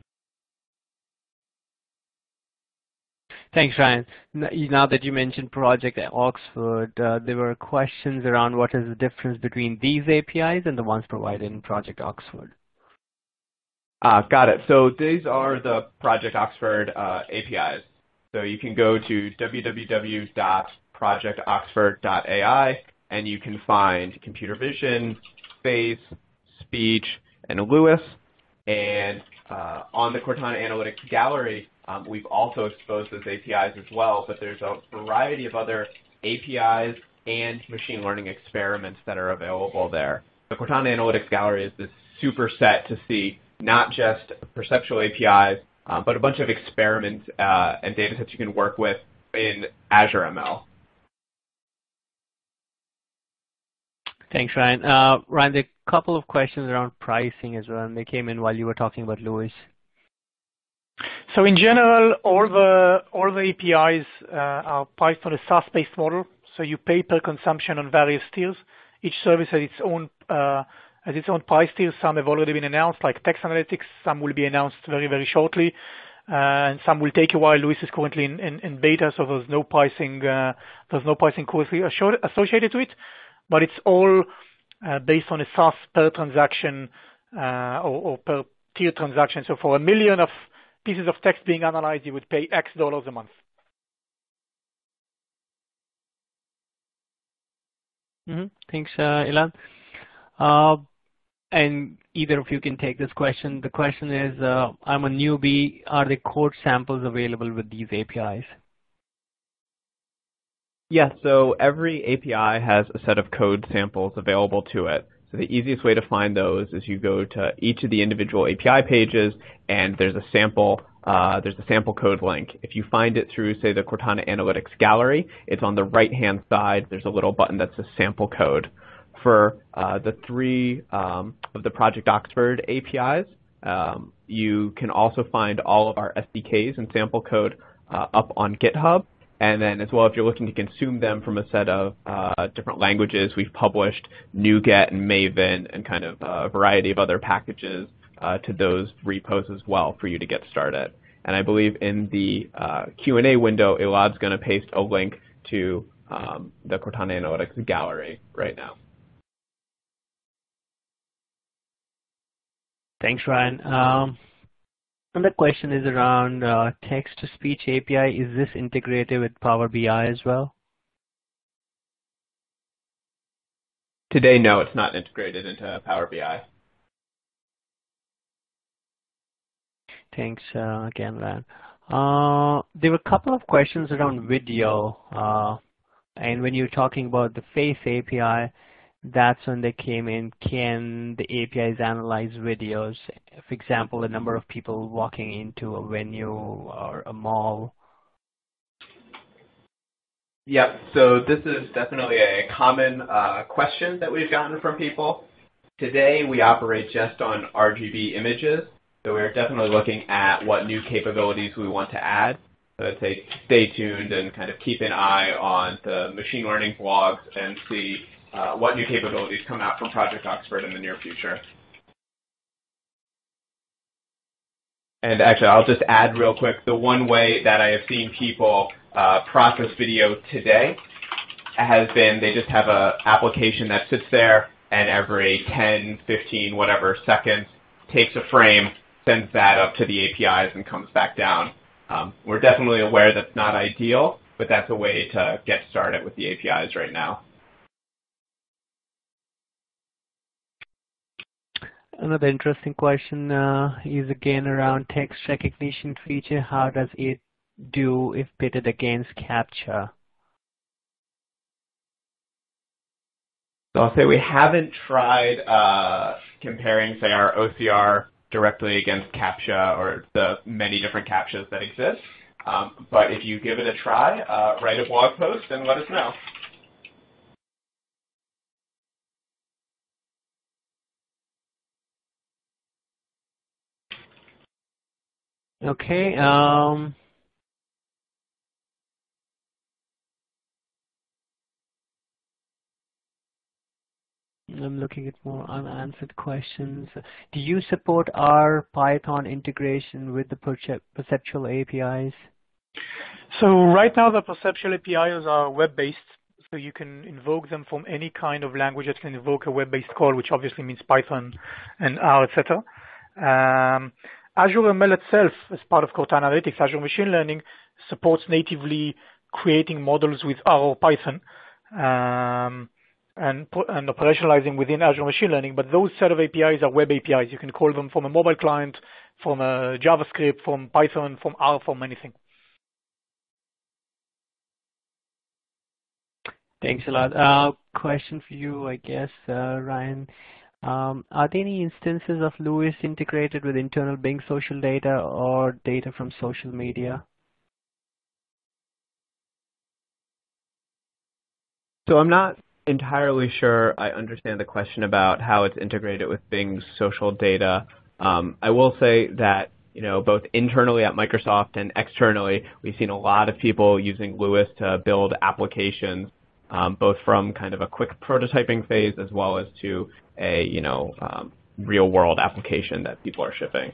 Thanks, Ryan. Now that you mentioned Project Oxford, uh, there were questions around what is the difference between these A P Is and the ones provided in Project Oxford. Uh, got it. So these are the Project Oxford uh, A P Is. So you can go to w w w dot project oxford dot a i and you can find computer vision, face, speech, and Lewis. And uh, on the Cortana Analytics Gallery, um, we've also exposed those A P Is as well, but there's a variety of other A P Is and machine learning experiments that are available there. The Cortana Analytics Gallery is this super set to see not just perceptual A P Is, uh, but a bunch of experiments uh, and data sets you can work with in Azure M L. Thanks, Ryan. Uh, Ryan, there are a couple of questions around pricing as well, and they came in while you were talking about Lewis. So in general, all the all the A P Is uh, are priced on a SaaS-based model. So you pay per consumption on various tiers. Each service has its own uh, has its own price tiers. Some have already been announced, like text analytics. Some will be announced very very shortly, uh, and some will take a while. Lewis is currently in, in, in beta, so there's no pricing uh, there's no pricing closely associated to it. But it's all uh, based on a SaaS per transaction uh, or, or per tier transaction. So for a million of pieces of text being analyzed, you would pay X dollars a month. Mm-hmm. Thanks, uh, Ilan. Uh, and either of you can take this question. The question is, uh, I'm a newbie. Are there code samples available with these A P Is? Yes, so every A P I has a set of code samples available to it. So the easiest way to find those is you go to each of the individual A P I pages, and there's a sample uh, there's a sample code link. If you find it through, say, the Cortana Analytics Gallery, it's on the right-hand side. There's a little button that says sample code. For uh, the three um, of the Project Oxford A P Is, um, you can also find all of our S D Ks and sample code uh, up on GitHub. And then as well, if you're looking to consume them from a set of uh, different languages, we've published NuGet and Maven and kind of a variety of other packages uh, to those repos as well for you to get started. And I believe in the uh, Q and A window, Elad's going to paste a link to um, the Cortana Analytics Gallery right now. Thanks, Ryan. Um, Another question is around uh, text-to-speech A P I. Is this integrated with Power B I as well? Today, no, it's not integrated into Power B I. Thanks uh, again, Ryan. Uh, there were a couple of questions around video. Uh, and when you're talking about the face A P I, that's when they came in. Can the A P Is analyze videos? For example, the number of people walking into a venue or a mall. Yep, so this is definitely a common uh, question that we've gotten from people. Today, we operate just on R G B images, so we're definitely looking at what new capabilities we want to add. So I'd say stay tuned and kind of keep an eye on the machine learning blogs and see Uh, what new capabilities come out from Project Oxford in the near future. And actually, I'll just add real quick, the one way that I have seen people uh, process video today has been they just have an application that sits there and every ten, fifteen, whatever seconds takes a frame, sends that up to the A P Is and comes back down. Um, we're definitely aware that's not ideal, but that's a way to get started with the A P Is right now. Another interesting question uh, is again around text recognition feature. How does it do if pitted against CAPTCHA? So I'll say we haven't tried uh, comparing, say, our O C R directly against CAPTCHA or the many different CAPTCHAs that exist. Um, but if you give it a try, uh, write a blog post and let us know. Okay. Um, I'm looking at more unanswered questions. Do you support R Python integration with the perceptual A P Is? So right now the perceptual A P Is are web-based, so you can invoke them from any kind of language that can invoke a web-based call, which obviously means Python and R, et cetera. Um, Azure M L itself, as part of Cortana Analytics, Azure Machine Learning, supports natively creating models with R or Python um, and, and operationalizing within Azure Machine Learning. But those set of A P Is are web A P Is. You can call them from a mobile client, from a JavaScript, from Python, from R, from anything. Thanks a lot. Uh, question for you, I guess, uh, Ryan. Um, are there any instances of Lewis integrated with internal Bing social data or data from social media? So I'm not entirely sure I understand the question about how it's integrated with Bing's social data. Um, I will say that, you know, both internally at Microsoft and externally, we've seen a lot of people using Lewis to build applications, um, both from kind of a quick prototyping phase as well as to a, you know, um, real-world application that people are shipping.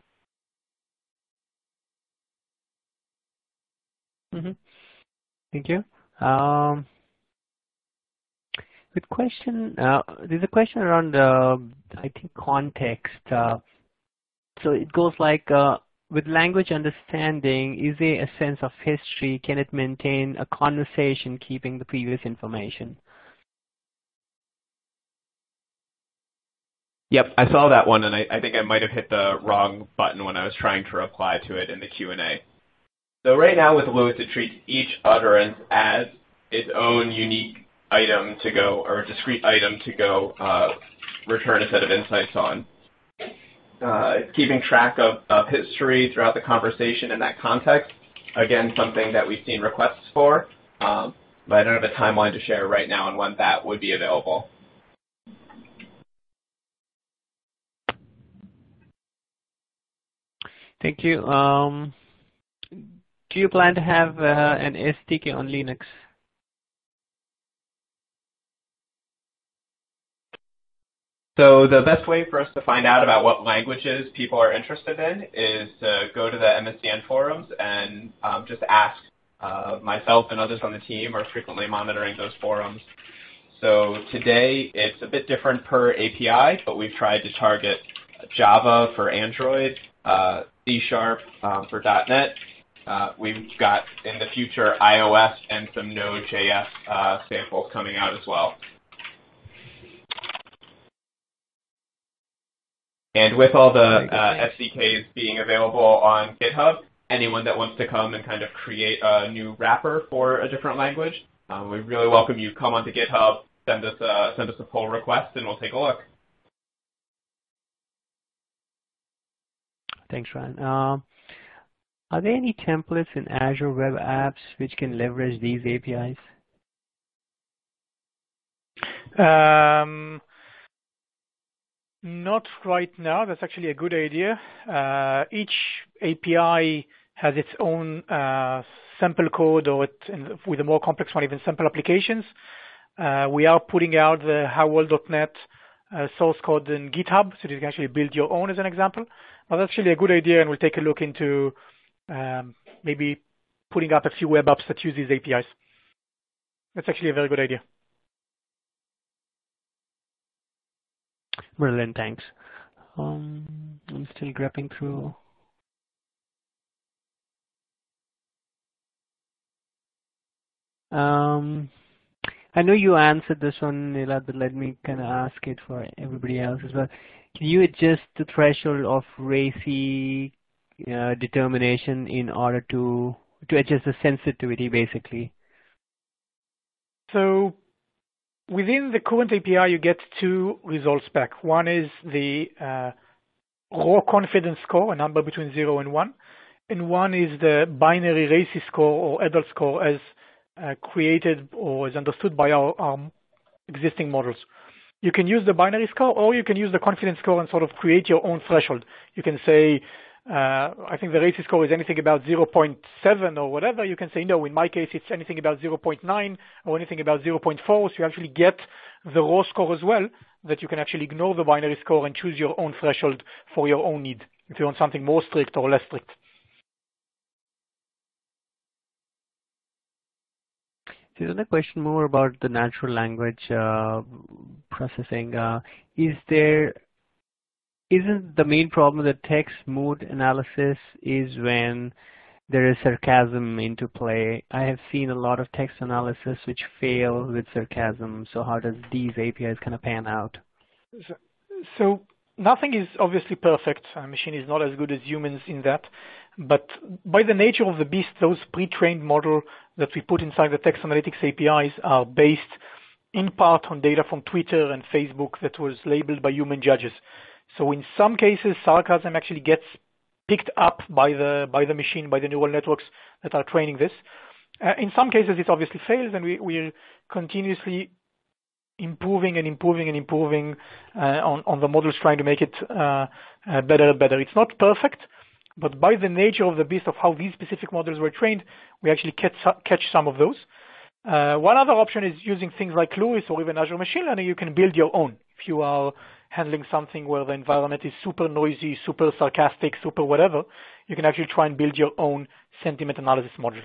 Mm-hmm. Thank you. Um, With question, uh, there's a question around, uh, I think, context. Uh, so it goes like, uh, with language understanding, is there a sense of history? Can it maintain a conversation keeping the previous information? Yep, I saw that one, and I, I think I might have hit the wrong button when I was trying to reply to it in the Q and A. So right now with Lewis, it treats each utterance as its own unique item to go, or a discrete item to go uh, return a set of insights on. Uh, keeping track of, of history throughout the conversation in that context, again, something that we've seen requests for, um, but I don't have a timeline to share right now on when that would be available. Thank you. Um, do you plan to have uh, an S D K on Linux? So the best way for us to find out about what languages people are interested in is to go to the M S D N forums and um, just ask. Uh, myself and others on the team are frequently monitoring those forums. So today it's a bit different per A P I, but we've tried to target Java for Android, uh, C Sharp um, for .NET. Uh, we've got in the future iOS and some Node.js uh, samples coming out as well. And with all the uh, S D Ks being available on GitHub, anyone that wants to come and kind of create a new wrapper for a different language, um, we really welcome you. Come onto GitHub, send us a, send us a pull request, and we'll take a look. Thanks, Ryan. Um, are there any templates in Azure Web Apps which can leverage these A P Is? Um, not right now. That's actually a good idea. Uh, each A P I has its own uh, sample code, or it, in, with a more complex one, even sample applications. Uh, we are putting out the Howell dot net uh, source code in GitHub, so you can actually build your own as an example. But that's actually a good idea, and we'll take a look into um, maybe putting up a few web apps that use these A P Is. That's actually a very good idea. Brilliant, thanks. Um, I'm still grabbing through. Um, I know you answered this one, Nila, but let me kind of ask it for everybody else as well. Can you adjust the threshold of RACI uh, determination in order to to adjust the sensitivity, basically? So within the current A P I, you get two results back. One is the uh, raw confidence score, a number between zero and one, and one is the binary RACI score or adult score as uh, created or is understood by our, our existing models. You can use the binary score, or you can use the confidence score and sort of create your own threshold. You can say, uh, I think the RACI score is anything about zero point seven or whatever. You can say, no, in my case, it's anything about zero point nine or anything about zero point four. So you actually get the raw score as well, that you can actually ignore the binary score and choose your own threshold for your own need, if you want something more strict or less strict. Here's another question more about the natural language uh, processing. Uh, is there, isn't the main problem with text mood analysis is when there is sarcasm into play? I have seen a lot of text analysis which fail with sarcasm. So how does these A P Is kind of pan out? So, so nothing is obviously perfect. A machine is not as good as humans in that. But by the nature of the beast, those pre-trained models that we put inside the text analytics A P Is are based in part on data from Twitter and Facebook that was labeled by human judges. So in some cases, sarcasm actually gets picked up by the by the machine, by the neural networks that are training this. Uh, in some cases, it obviously fails, and we, we're continuously improving and improving and improving uh, on, on the models, trying to make it uh, uh, better and better. It's not perfect, but by the nature of the beast of how these specific models were trained, we actually catch, catch some of those. Uh, one other option is using things like Luris or even Azure Machine Learning. You can build your own. If you are handling something where the environment is super noisy, super sarcastic, super whatever, you can actually try and build your own sentiment analysis modules.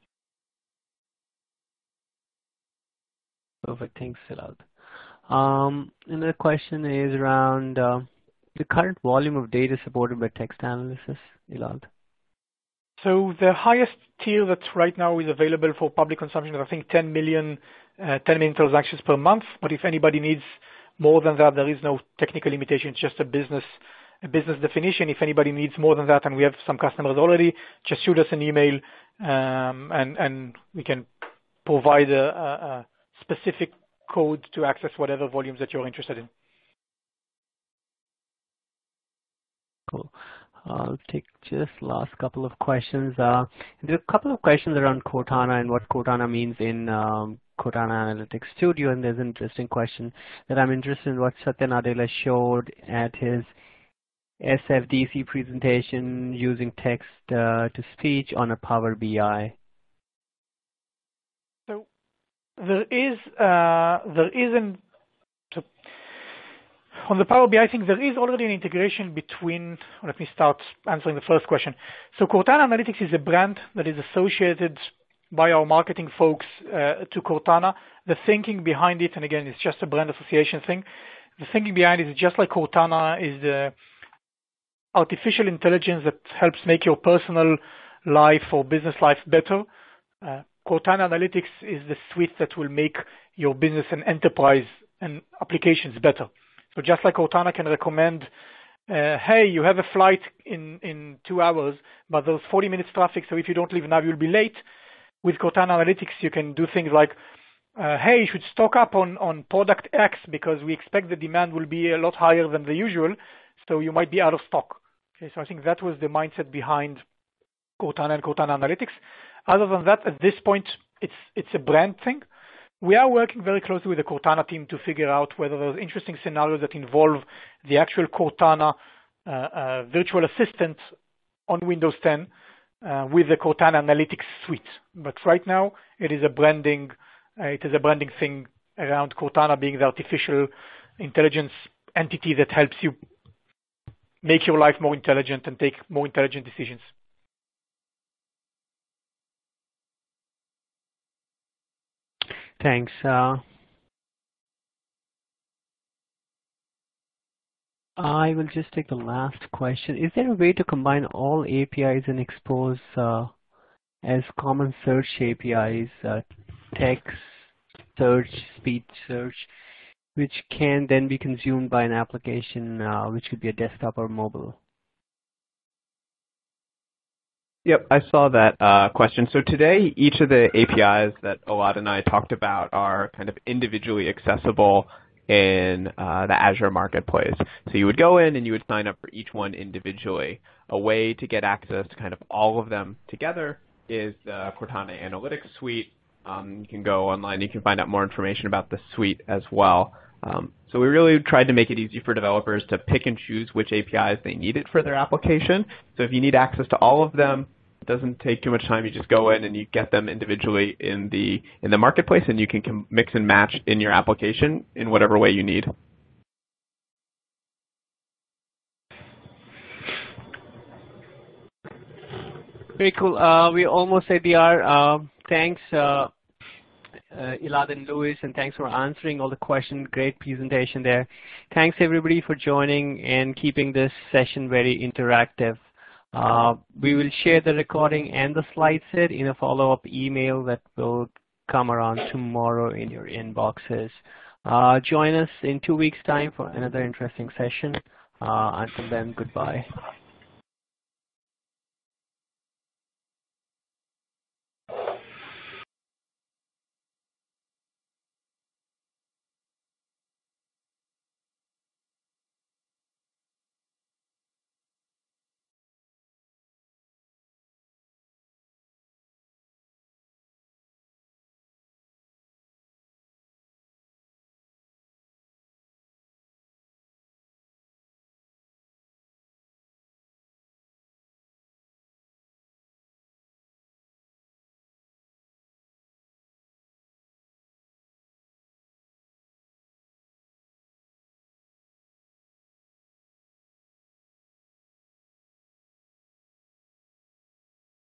Perfect. Thanks, Elad. Um, another question is around uh, the current volume of data supported by text analysis, Elad. So the highest tier that right now is available for public consumption is, I think, ten million, uh, ten million transactions per month. But if anybody needs more than that, there is no technical limitation. It's just a business a business definition. If anybody needs more than that, and we have some customers already, just shoot us an email, um, and, and we can provide a, a, a specific code to access whatever volumes that you're interested in. Cool. I'll take just last couple of questions. Uh, there are a couple of questions around Cortana and what Cortana means in um, Cortana Analytics Studio, and there's an interesting question that I'm interested in what Satya Nadella showed at his S F D C presentation using text uh, to speech on a Power B I. So there is uh, there is an so on the Power B I, I think there is already an integration between. Let me start answering the first question. So Cortana Analytics is a brand that is associated by our marketing folks uh, to Cortana. The thinking behind it, and again, it's just a brand association thing. The thinking behind it is just like Cortana is the artificial intelligence that helps make your personal life or business life better. Uh, Cortana Analytics is the suite that will make your business and enterprise and applications better. So just like Cortana can recommend, uh, hey, you have a flight in, in two hours, but there's forty minutes traffic, so if you don't leave now, you'll be late. With Cortana Analytics, you can do things like, uh, hey, you should stock up on, on product X because we expect the demand will be a lot higher than the usual, so you might be out of stock. Okay, so I think that was the mindset behind Cortana and Cortana Analytics. Other than that, at this point, it's it's a brand thing. We are working very closely with the Cortana team to figure out whether there's interesting scenarios that involve the actual Cortana uh, uh, virtual assistant on Windows ten uh, with the Cortana Analytics suite. But right now, it is a branding uh, it is a branding thing around Cortana being the artificial intelligence entity that helps you make your life more intelligent and take more intelligent decisions. Thanks. Uh, I will just take the last question. Is there a way to combine all A P Is and expose uh, as common search A P Is, uh, text search, speech search, which can then be consumed by an application, uh, which could be a desktop or mobile? Yep, I saw that uh, question. So today, each of the A P Is that Elad and I talked about are kind of individually accessible in uh, the Azure Marketplace. So you would go in and you would sign up for each one individually. A way to get access to kind of all of them together is the Cortana Analytics Suite. Um, you can go online, you can find out more information about the suite as well. Um, so we really tried to make it easy for developers to pick and choose which A P Is they needed for their application. So if you need access to all of them, it doesn't take too much time. You just go in and you get them individually in the in the marketplace, and you can mix and match in your application in whatever way you need. Very cool. Uh, we almost at the hour. Uh, thanks, uh, uh, Elad and Louis, and thanks for answering all the questions. Great presentation there. Thanks everybody for joining and keeping this session very interactive. Uh, we will share the recording and the slide set in a follow-up email that will come around tomorrow in your inboxes. Uh, join us in two weeks' time for another interesting session. Uh, until then, goodbye.